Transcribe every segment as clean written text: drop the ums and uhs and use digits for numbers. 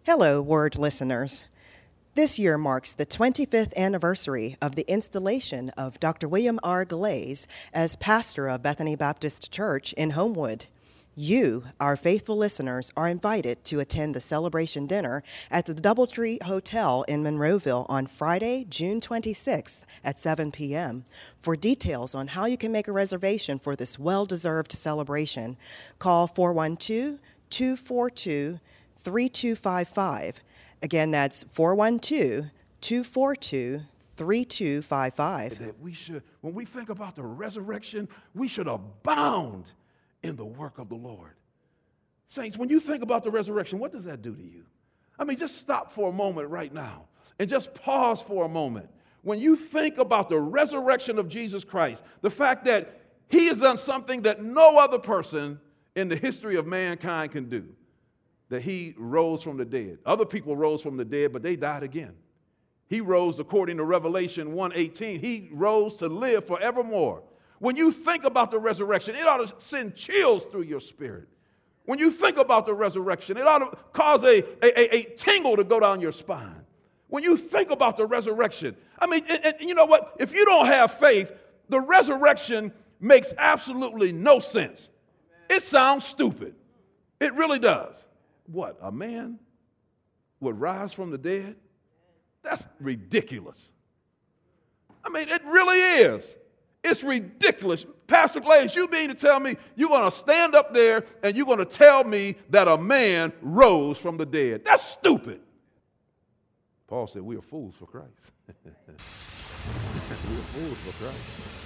Hello, Word listeners. This year marks the 25th anniversary of the installation of Dr. William R. Glaze as pastor of Bethany Baptist Church in Homewood. You, our faithful listeners, are invited to attend the celebration dinner at the Doubletree Hotel in Monroeville on Friday, June 26th at 7 p.m. For details on how you can make a reservation for this well-deserved celebration, call 412-242-3255. Again, that's 412-242-3255. That when we think about the resurrection, we should abound in the work of the Lord. Saints, when you think about the resurrection, what does that do to you? I mean, just stop for a moment right now and just pause for a moment. When you think about the resurrection of Jesus Christ, the fact that he has done something that no other person in the history of mankind can do, that he rose from the dead. Other people rose from the dead, but they died again. He rose, according to Revelation 1:18, he rose to live forevermore. When you think about the resurrection, it ought to send chills through your spirit. When you think about the resurrection, it ought to cause a tingle to go down your spine. When you think about the resurrection, I mean, and you know what? If you don't have faith, the resurrection makes absolutely no sense. It sounds stupid. It really does. What, a man would rise from the dead? That's ridiculous. I mean, it really is. It's ridiculous. Pastor Glaze, you mean to tell me you're going to stand up there and you're going to tell me that a man rose from the dead? That's stupid. Paul said we are fools for Christ. We are fools for Christ.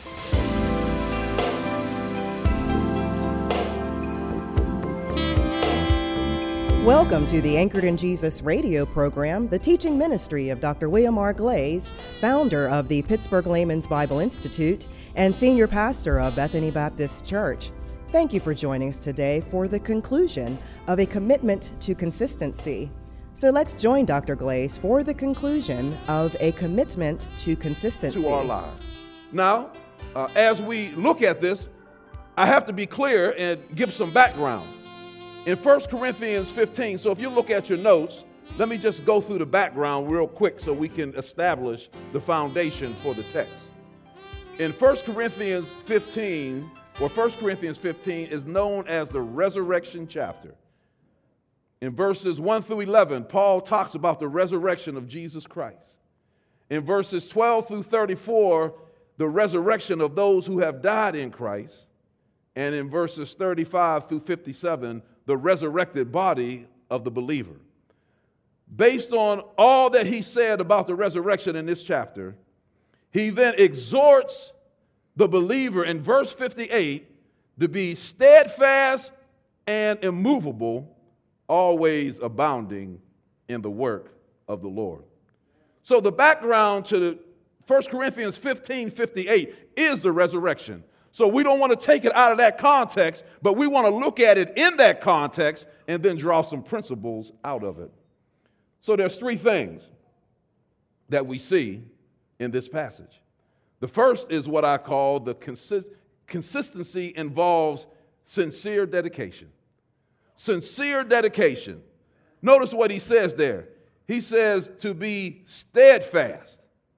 Welcome to the Anchored in Jesus radio program, the teaching ministry of Dr. William R. Glaze, founder of the Pittsburgh Layman's Bible Institute and senior pastor of Bethany Baptist Church. Thank you for joining us today for the conclusion of a commitment to consistency. So let's join Dr. Glaze for the conclusion of a commitment to consistency. To our lives. Now, as we look at this, I have to be clear and give some background. In 1 Corinthians 15, so if you look at your notes, let me just go through the background real quick so we can establish the foundation for the text. In 1 Corinthians 15, or 1 Corinthians 15 is known as the resurrection chapter. In verses 1 through 11, Paul talks about the resurrection of Jesus Christ. In verses 12 through 34, the resurrection of those who have died in Christ. And in verses 35 through 57, the resurrected body of the believer. Based on all that he said about the resurrection in this chapter, he then exhorts the believer in verse 58 to be steadfast and immovable, always abounding in the work of the Lord. So the background to 1 Corinthians 15:58 is the resurrection. So we don't want to take it out of that context, but we want to look at it in that context and then draw some principles out of it. So there's three things that we see in this passage. The first is what I call the consistency involves sincere dedication. Sincere dedication. Notice what he says there. He says to be steadfast.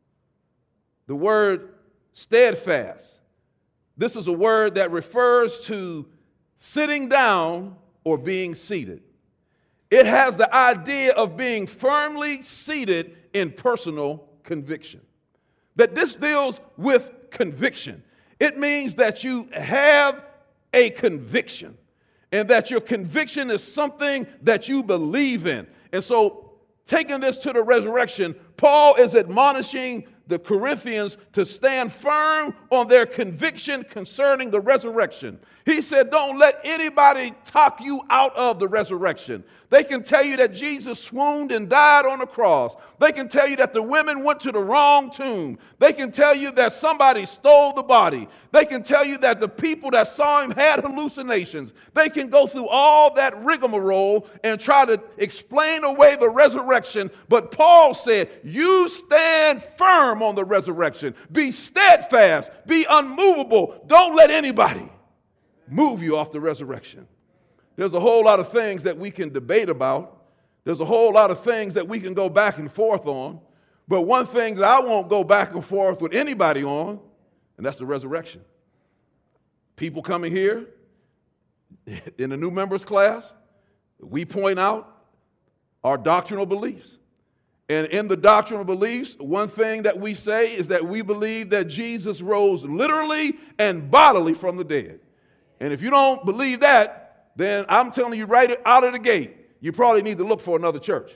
The word steadfast. This is a word that refers to sitting down or being seated. It has the idea of being firmly seated in personal conviction. That this deals with conviction. It means that you have a conviction and that your conviction is something that you believe in. And so, taking this to the resurrection, Paul is admonishing the Corinthians to stand firm on their conviction concerning the resurrection. He said, don't let anybody talk you out of the resurrection. They can tell you that Jesus swooned and died on the cross. They can tell you that the women went to the wrong tomb. They can tell you that somebody stole the body. They can tell you that the people that saw him had hallucinations. They can go through all that rigmarole and try to explain away the resurrection. But Paul said, you stand firm on the resurrection. Be steadfast. Be unmovable. Don't let anybody move you off the resurrection. There's a whole lot of things that we can debate about. There's a whole lot of things that we can go back and forth on, but one thing that I won't go back and forth with anybody on, and that's the resurrection. People coming here in the new members class, we point out our doctrinal beliefs. And in the doctrinal beliefs, one thing that we say is that we believe that Jesus rose literally and bodily from the dead. And if you don't believe that, then I'm telling you right out of the gate, you probably need to look for another church.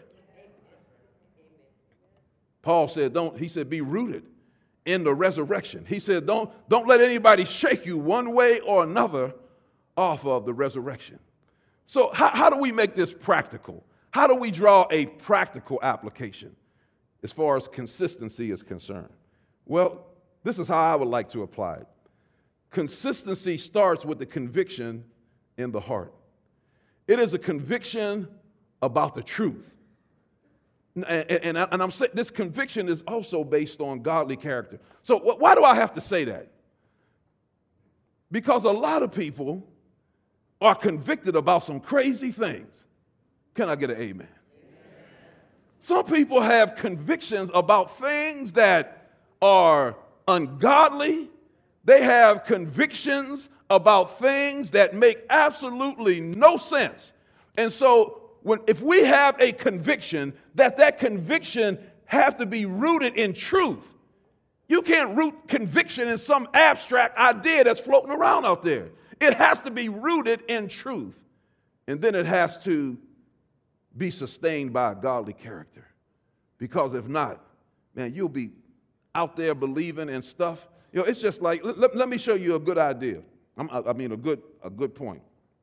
Paul said, be rooted in the resurrection. He said, don't let anybody shake you one way or another off of the resurrection. So how do we make this practical? How do we draw a practical application as far as consistency is concerned? Well, this is how I would like to apply it. Consistency starts with the conviction in the heart. It is a conviction about the truth. And I'm saying this conviction is also based on godly character. So why do I have to say that? Because a lot of people are convicted about some crazy things. Can I get an amen? Some people have convictions about things that are ungodly. They have convictions about things that make absolutely no sense. And so if we have a conviction, that conviction has to be rooted in truth. You can't root conviction in some abstract idea that's floating around out there. It has to be rooted in truth. And then it has to be sustained by a godly character. Because if not, man, you'll be out there believing in stuff. You know, it's just like, let me show you a good idea. A good point.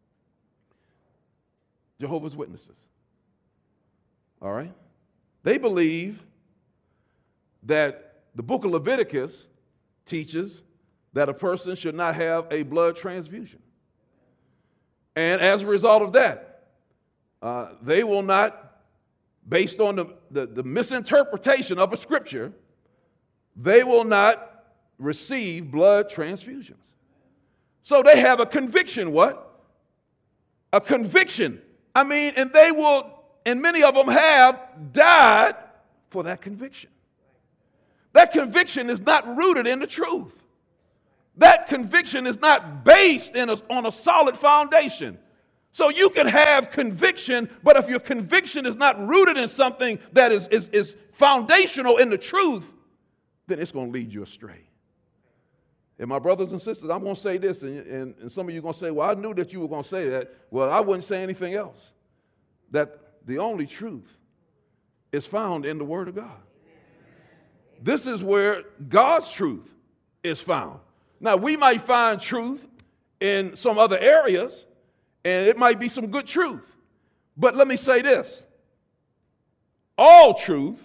Jehovah's Witnesses. All right? They believe that the book of Leviticus teaches that a person should not have a blood transfusion. And as a result of that, they will not, based on the misinterpretation of a scripture, they will not receive blood transfusions. So they have a conviction, what? A conviction. And they will, and many of them have died for that conviction. That conviction is not rooted in the truth. That conviction is not based on a solid foundation. So you can have conviction, but if your conviction is not rooted in something that is foundational in the truth, then it's going to lead you astray. And my brothers and sisters, I'm going to say this, and some of you are going to say, well, I knew that you were going to say that. Well, I wouldn't say anything else. That the only truth is found in the Word of God. This is where God's truth is found. Now, we might find truth in some other areas, and it might be some good truth. But let me say this. All truth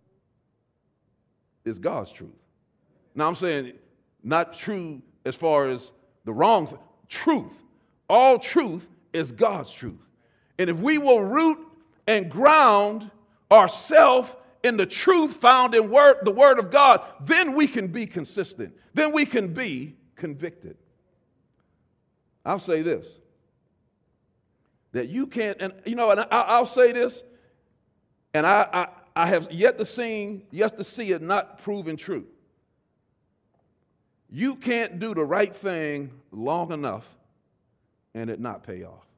is God's truth. Now, I'm saying not true as far as the wrong truth. All truth is God's truth. And if we will root and ground ourselves in the truth found in the Word of God, then we can be consistent. Then we can be convicted. I'll say this, that you can't, and I'll say this, and I have yet to see it not proven true. You can't do the right thing long enough and it not pay off.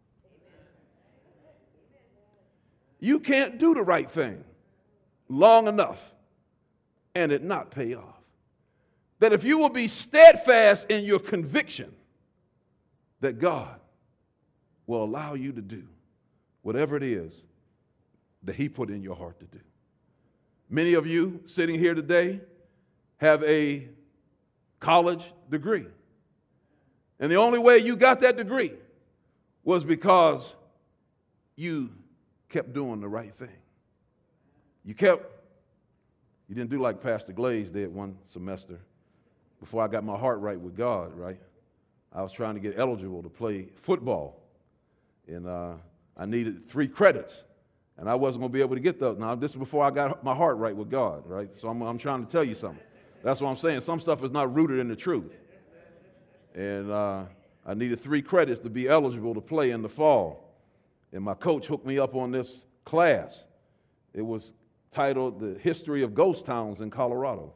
You can't do the right thing long enough and it not pay off. That if you will be steadfast in your conviction that God will allow you to do whatever it is that He put in your heart to do. Many of you sitting here today have a college degree. And the only way you got that degree was because you kept doing the right thing. You didn't do like Pastor Glaze did one semester before I got my heart right with God, right? I was trying to get eligible to play football. And I needed 3 credits. And I wasn't going to be able to get those. Now, this is before I got my heart right with God, right? So I'm trying to tell you something. That's what I'm saying. Some stuff is not rooted in the truth. And I needed 3 credits to be eligible to play in the fall. And my coach hooked me up on this class. It was titled The History of Ghost Towns in Colorado.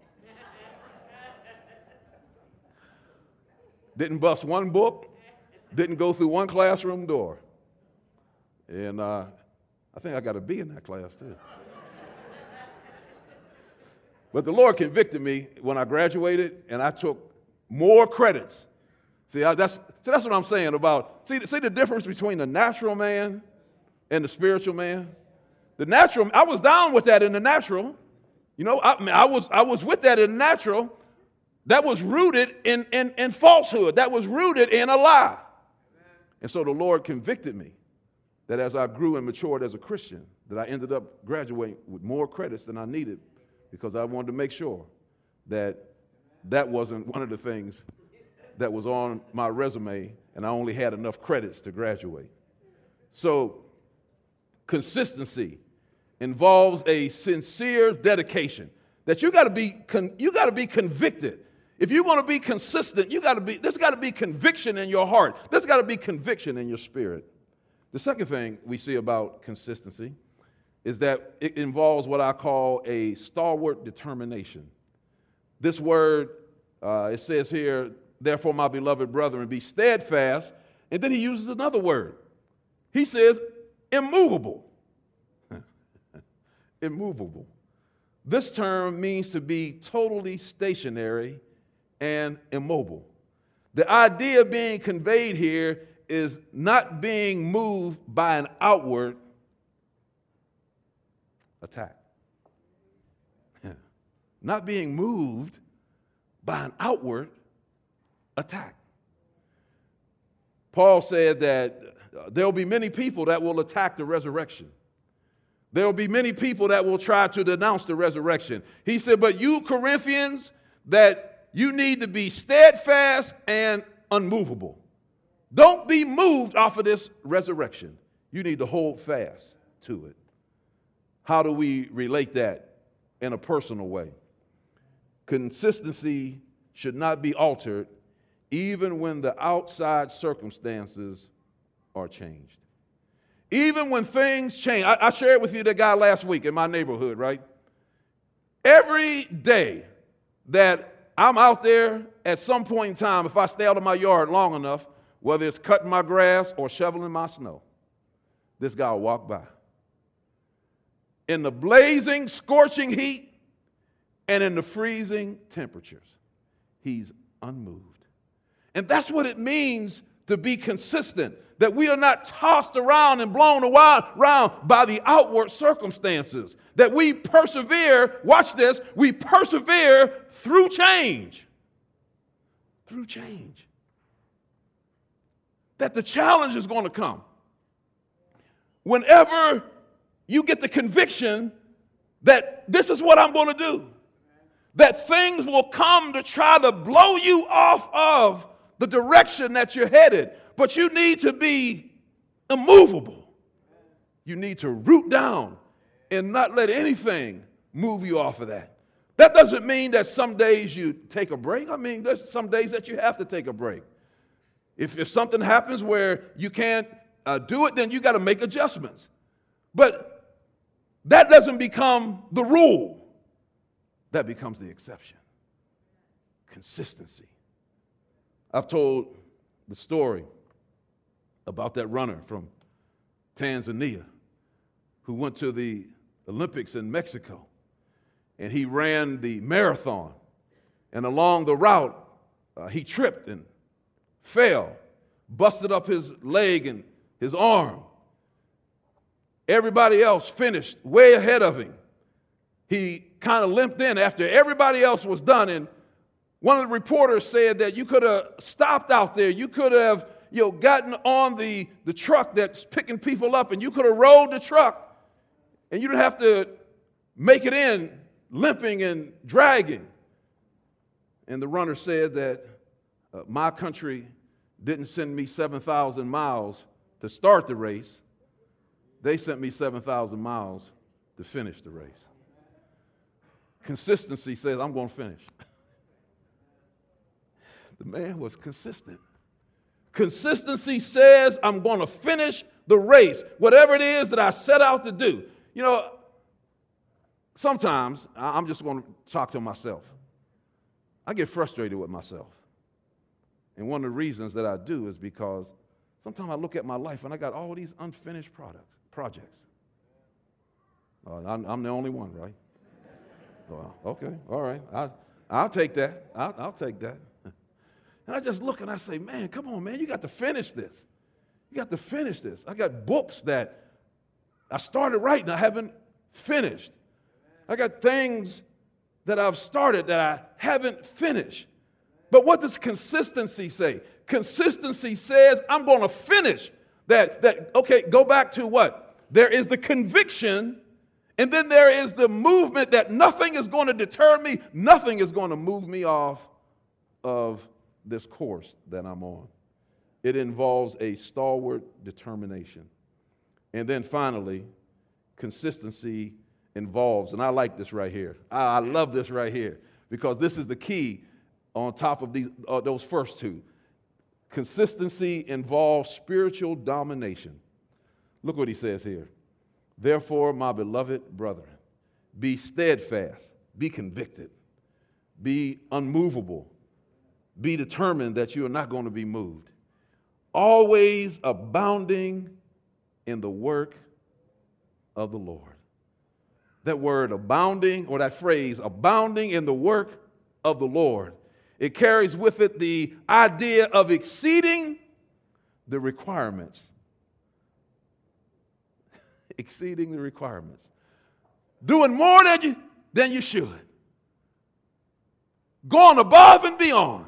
Didn't bust one book, didn't go through one classroom door. And I think I got a B in that class too. But the Lord convicted me when I graduated, and I took more credits. See, that's what I'm saying about, see the difference between the natural man and the spiritual man? The natural, I was down with that in the natural. You know, I was with that in the natural. That was rooted in falsehood. That was rooted in a lie. And so the Lord convicted me that as I grew and matured as a Christian, that I ended up graduating with more credits than I needed, because I wanted to make sure that that wasn't one of the things that was on my resume, and I only had enough credits to graduate. So consistency involves a sincere dedication that you got to be convicted. If you're going to be consistent, there's got to be conviction in your heart. There's got to be conviction in your spirit. The second thing we see about consistency is that it involves what I call a stalwart determination. This word, it says here, therefore, my beloved brethren, be steadfast. And then he uses another word. He says, immovable. Immovable. This term means to be totally stationary and immobile. The idea being conveyed here is not being moved by an outward attack. Not being moved by an outward attack. Paul said that there will be many people that will attack the resurrection. There will be many people that will try to denounce the resurrection. He said, but you Corinthians, that you need to be steadfast and unmovable. Don't be moved off of this resurrection. You need to hold fast to it. How do we relate that in a personal way? Consistency should not be altered even when the outside circumstances are changed. Even when things change. I shared with you the guy last week in my neighborhood, right? Every day that I'm out there, at some point in time, if I stay out of my yard long enough, whether it's cutting my grass or shoveling my snow, this guy will walk by. In the blazing, scorching heat and in the freezing temperatures, he's unmoved. And that's what it means to be consistent, that we are not tossed around and blown around by the outward circumstances, that we persevere, watch this, we persevere through change. Through change. That the challenge is going to come. Whenever you get the conviction that this is what I'm going to do, that things will come to try to blow you off of the direction that you're headed, but you need to be immovable. You need to root down and not let anything move you off of that. That doesn't mean that some days you take a break. I mean, there's some days that you have to take a break. If something happens where you can't do it, then you got to make adjustments. But that doesn't become the rule. That becomes the exception. Consistency. I've told the story about that runner from Tanzania who went to the Olympics in Mexico, and he ran the marathon, and along the route he tripped and fell, busted up his leg and his arm. Everybody else finished way ahead of him. He kind of limped in after everybody else was done, and one of the reporters said that you could have stopped out there. You could have gotten on the truck that's picking people up, and you could have rode the truck, and you didn't have to make it in limping and dragging. And the runner said that my country didn't send me 7,000 miles to start the race. They sent me 7,000 miles to finish the race. Consistency says, I'm going to finish. The man was consistent. Consistency says, I'm going to finish the race, whatever it is that I set out to do. You know, sometimes I'm just going to talk to myself. I get frustrated with myself. And one of the reasons that I do is because sometimes I look at my life and I got all these unfinished projects. I'm the only one, right? Well, okay, all right. I'll take that. I'll take that. And I just look and I say, man, come on, man, you got to finish this. You got to finish this. I got books that I started writing, I haven't finished. I got things that I've started that I haven't finished. But what does consistency say? Consistency says I'm going to finish that. Okay, go back to what? There is the conviction, and then there is the movement that nothing is going to deter me, nothing is going to move me off of this course that I'm on. It involves a stalwart determination. And then finally, consistency involves, and I like this right here. I love this right here because this is the key on top of those first two. Consistency involves spiritual domination. Look what he says here. Therefore, my beloved brethren, be steadfast, be convicted, be unmovable, be determined that you are not going to be moved. Always abounding in the work of the Lord. That word abounding, or that phrase, abounding in the work of the Lord, it carries with it the idea of exceeding the requirements. Exceeding the requirements. Doing more than you should. Going above and beyond.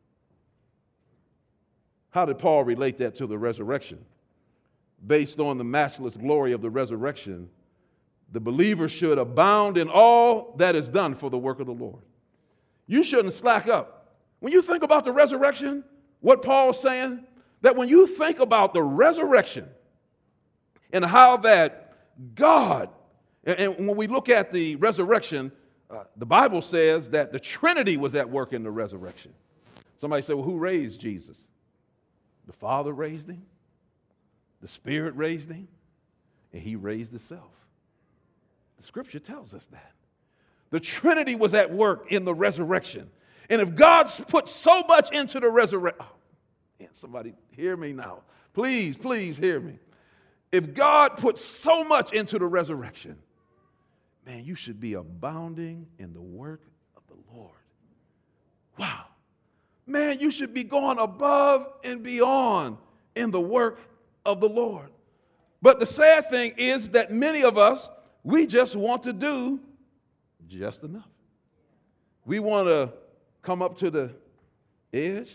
How did Paul relate that to the resurrection? Based on the matchless glory of the resurrection, the believer should abound in all that is done for the work of the Lord. You shouldn't slack up. When you think about the resurrection, what Paul's saying, that when you think about the resurrection and how that God, and when we look at the resurrection, the Bible says that the Trinity was at work in the resurrection. Somebody say, well, who raised Jesus? The Father raised him, the Spirit raised him, and he raised himself. The Scripture tells us that. The Trinity was at work in the resurrection. And if God's put so much into the resurrection, somebody hear me now. Please, please hear me. If God put so much into the resurrection, man, you should be abounding in the work of the Lord. Wow. Man, you should be going above and beyond in the work of the Lord. But the sad thing is that many of us, we just want to do just enough. We want to come up to the edge,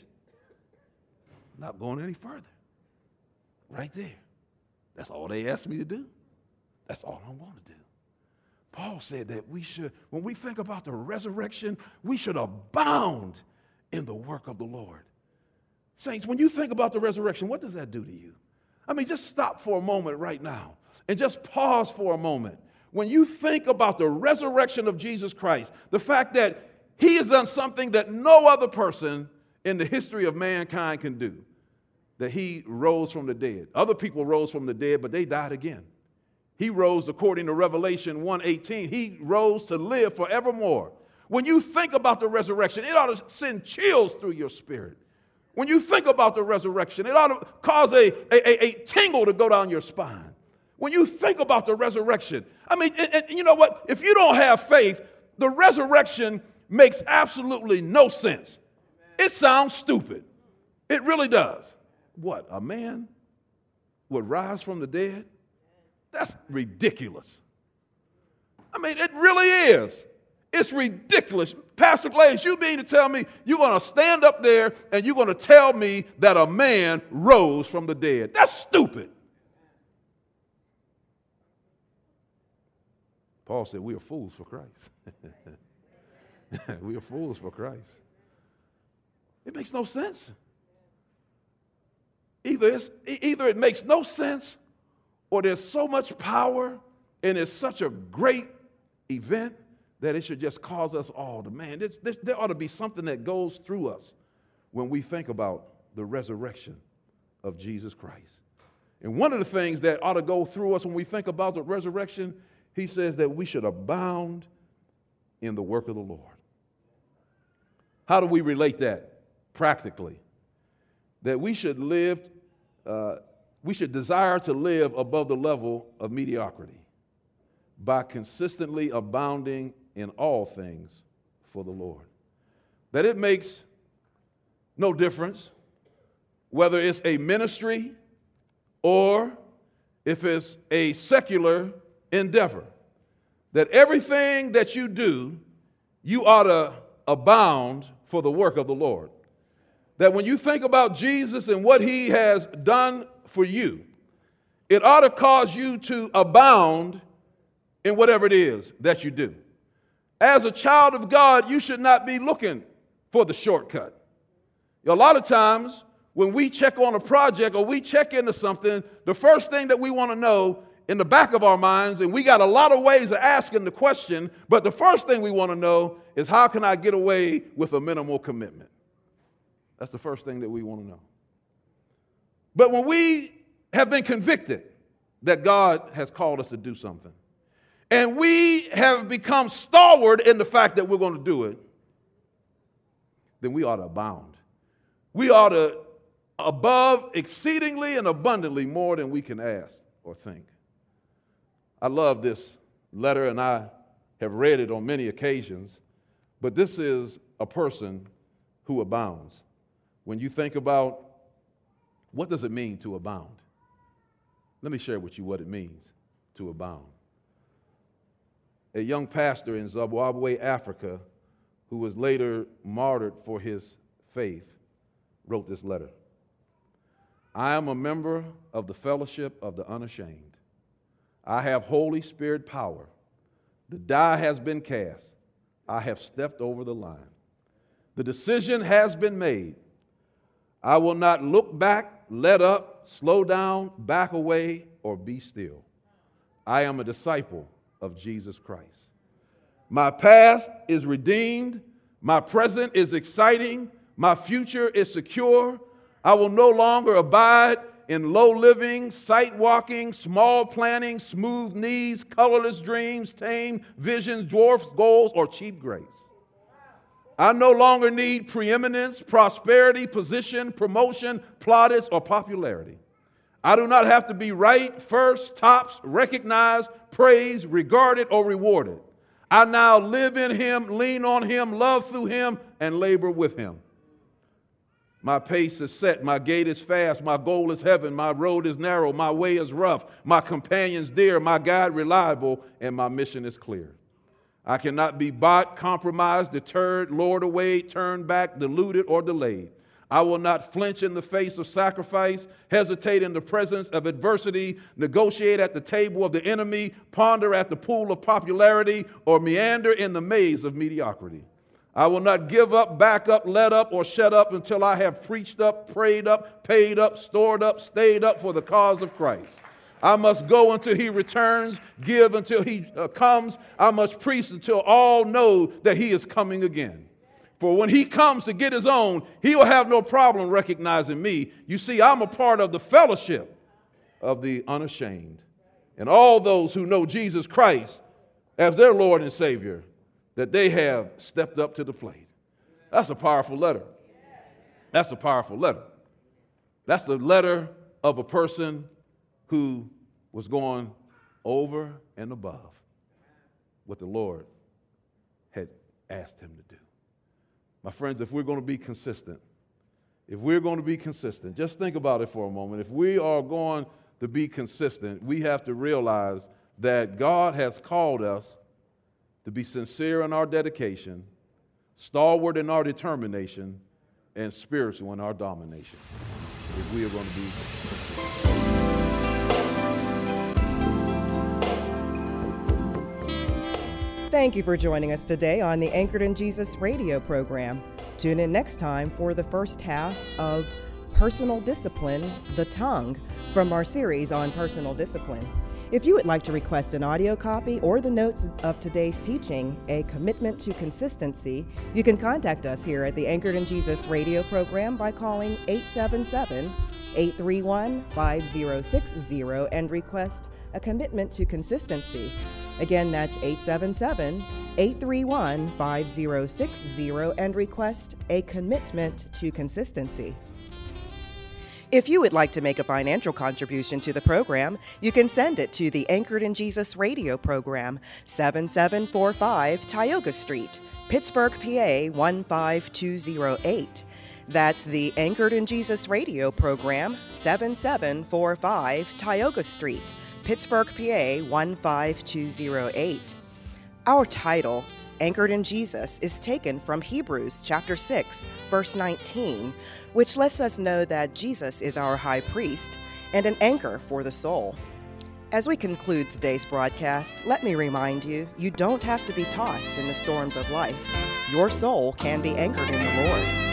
not going any further. Right there. That's all they asked me to do. That's all I want to do. Paul said that we should, when we think about the resurrection, we should abound in the work of the Lord. Saints, when you think about the resurrection, what does that do to you? I mean, just stop for a moment right now and just pause for a moment. When you think about the resurrection of Jesus Christ, the fact that he has done something that no other person in the history of mankind can do, that he rose from the dead. Other people rose from the dead, but they died again. He rose, according to Revelation 1:18, he rose to live forevermore. When you think about the resurrection, it ought to send chills through your spirit. When you think about the resurrection, it ought to cause a tingle to go down your spine. When you think about the resurrection, I mean, and you know what? If you don't have faith, the resurrection makes absolutely no sense. It sounds stupid. It really does. What, a man would rise from the dead? That's ridiculous. I mean, it really is. It's ridiculous. Pastor Glaze, you mean to tell me you're going to stand up there and you're going to tell me that a man rose from the dead? That's stupid. Paul said, we are fools for Christ. We are fools for Christ. It makes no sense. Either it makes no sense, or there's so much power and it's such a great event that it should just cause us all to, man, there ought to be something that goes through us when we think about the resurrection of Jesus Christ. And one of the things that ought to go through us when we think about the resurrection, he says that we should abound in the work of the Lord. How do we relate that practically? That we should desire to live above the level of mediocrity by consistently abounding in all things for the Lord. That it makes no difference whether it's a ministry or if it's a secular endeavor. That everything that you do, you ought to abound for the work of the Lord. That when you think about Jesus and what he has done for you, it ought to cause you to abound in whatever it is that you do. As a child of God, you should not be looking for the shortcut. A lot of times, when we check on a project or we check into something, the first thing that we want to know in the back of our minds, and we got a lot of ways of asking the question, but the first thing we want to know is, how can I get away with a minimal commitment? That's the first thing that we want to know. But when we have been convicted that God has called us to do something, and we have become stalwart in the fact that we're going to do it, then we ought to abound. We ought to above exceedingly and abundantly more than we can ask or think. I love this letter, and I have read it on many occasions, but this is a person who abounds. When you think about what does it mean to abound, let me share with you what it means to abound. A young pastor in Zimbabwe, Africa, who was later martyred for his faith, wrote this letter. I am a member of the fellowship of the unashamed. I have Holy Spirit power. The die has been cast. I have stepped over the line. The decision has been made. I will not look back, let up, slow down, back away, or be still. I am a disciple of Jesus Christ. My past is redeemed. My present is exciting. My future is secure. I will no longer abide in low living, sight walking, small planning, smooth knees, colorless dreams, tame visions, dwarfs goals, or cheap grace. I no longer need preeminence, prosperity, position, promotion, plaudits, or popularity. I do not have to be right, first, tops, recognized, praised, regarded, or rewarded. I now live in him, lean on him, love through him, and labor with him. My pace is set, my gait is fast, my goal is heaven, my road is narrow, my way is rough, my companion's dear, my guide reliable, and my mission is clear. I cannot be bought, compromised, deterred, lured away, turned back, deluded, or delayed. I will not flinch in the face of sacrifice, hesitate in the presence of adversity, negotiate at the table of the enemy, ponder at the pool of popularity, or meander in the maze of mediocrity. I will not give up, back up, let up, or shut up until I have preached up, prayed up, paid up, stored up, stayed up for the cause of Christ. I must go until he returns, give until he comes. I must preach until all know that he is coming again. For when he comes to get his own, he will have no problem recognizing me. You see, I'm a part of the fellowship of the unashamed. And all those who know Jesus Christ as their Lord and Savior, that they have stepped up to the plate. That's a powerful letter. That's a powerful letter. That's the letter of a person who was going over and above what the Lord had asked him to do. My friends, if we're going to be consistent, just think about it for a moment. If we are going to be consistent, we have to realize that God has called us to be sincere in our dedication, stalwart in our determination, and spiritual in our domination. If we are going to be Thank you for joining us today on the Anchored in Jesus radio program. Tune in next time for the first half of Personal Discipline, the Tongue, from our series on personal discipline. If you would like to request an audio copy or the notes of today's teaching, A Commitment to Consistency, you can contact us here at the Anchored in Jesus radio program by calling 831-5060 and request a commitment to consistency. Again, that's 877-831-5060 and request a commitment to consistency. If you would like to make a financial contribution to the program, you can send it to the Anchored in Jesus Radio Program, 7745 Tioga Street, Pittsburgh, PA 15208. That's the Anchored in Jesus Radio Program, 7745 Tioga Street, Pittsburgh, PA 15208. Our title, Anchored in Jesus, is taken from Hebrews chapter 6, verse 19, which lets us know that Jesus is our high priest and an anchor for the soul. As we conclude today's broadcast, let me remind you, you don't have to be tossed in the storms of life. Your soul can be anchored in the Lord.